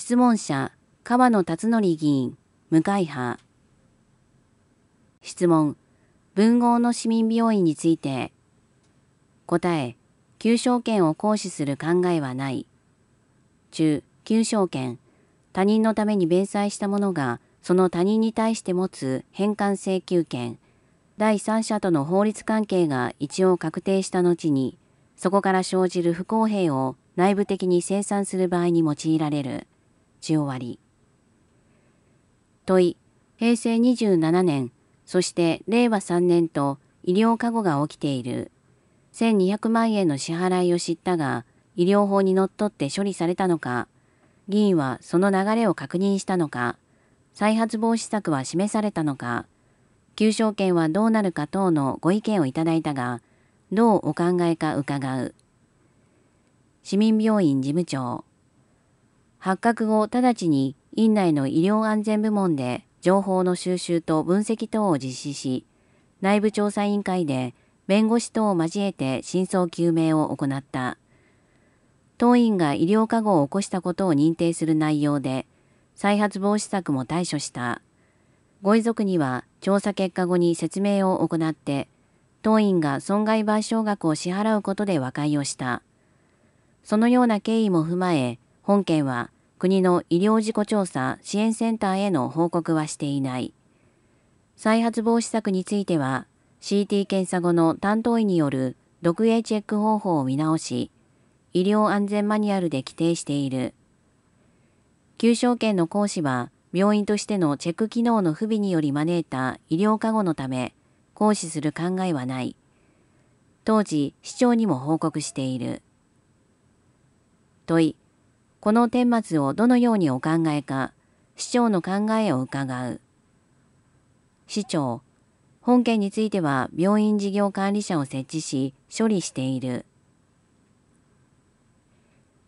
質問者、川野達則議員、無会派。質問、文豪の市民病院について。答え、求償権を行使する考えはない。中、求償権、他人のために弁済した者が、その他人に対して持つ返還請求権、第三者との法律関係が一応確定した後に、そこから生じる不公平を内部的に清算する場合に用いられる。中終わり。問い、平成27年、そして令和3年と医療過誤が起きている。1200万円の支払いを知ったが、医療法にのっとって処理されたのか、議員はその流れを確認したのか、再発防止策は示されたのか、求償権はどうなるか等のご意見をいただいたが、どうお考えか伺う。市民病院事務長。発覚後直ちに院内の医療安全部門で情報の収集と分析等を実施し、内部調査委員会で弁護士等を交えて真相究明を行った。当院が医療過誤を起こしたことを認定する内容で、再発防止策も対処した。ご遺族には調査結果後に説明を行って、当院が損害賠償額を支払うことで和解をした。そのような経緯も踏まえ、本件は国の医療事故調査支援センターへの報告はしていない。再発防止策については、CT 検査後の担当医による読影チェック方法を見直し、医療安全マニュアルで規定している。求償権の行使は、病院としてのチェック機能の不備により招いた医療過誤のため、行使する考えはない。当時、市長にも報告している。問い、この顛末をどのようにお考えか、市長の考えを伺う。市長、本件については病院事業管理者を設置し、処理している。